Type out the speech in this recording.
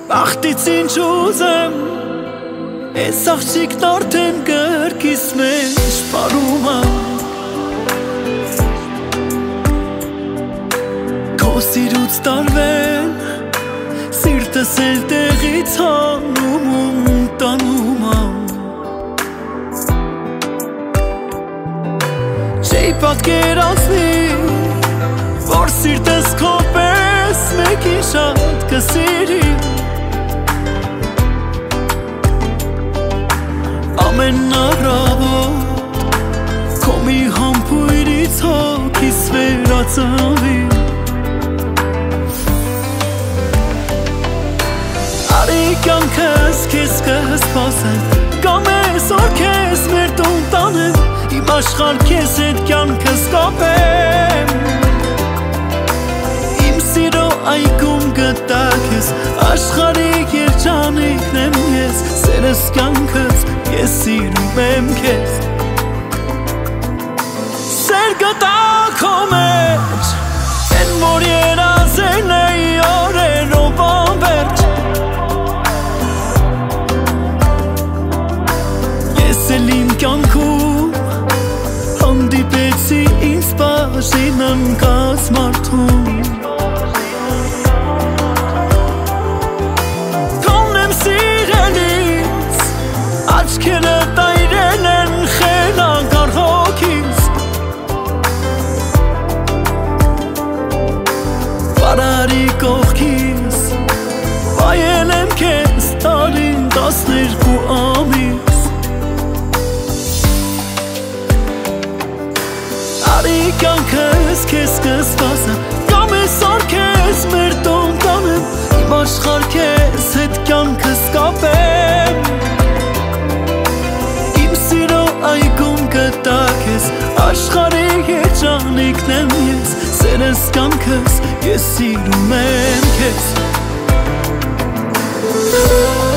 Աղտից ինչ ուզեմ Ես աղջիկն արդեն կրկիս մեջ պարում եմ Քո սիրուց տարվեն Սիրտս էլ տեղից հանում ու տանում եմ Չի պատկերացնի Որ սիրտս քո պես մեկի շատ կսիրի Ամեն առավոտ Քո մի համբույրից հոգիս վերածվի Արի կյանքս քեզ կսպասեմ Կամ այսօր քեզ մեր տուն տանեմ Իմ աշխարհ քեզ հետ կյանքս կապեմ Իմ սիրո այգում գտա քեզ Աշխարհի երջանիկն եմ ես Սերս կյանքս ես սիրում եմ քեզ Սեր գտա քո մեջ Էն որ երազել էի օրերով անվերջ Ես էլ իմ կյանքում Հանդիպեցի ինձ բաժին ընկած մարդում Աչքերը տայրեն են խելագար հոգիս Բարարի կողքիս Վայել եմ քեզ տարին 12 ամիս Արի կյանքս քեզ կսպասեմ Կամ այսօր քեզ մեր տուն տանեմ Իմ աշխարհ քեզ հետ կյանքս կապեմ Գտա քեզ աշխարհի երջանիկն եմ ես Սերս կյանքս ես սիրում եմ քեզ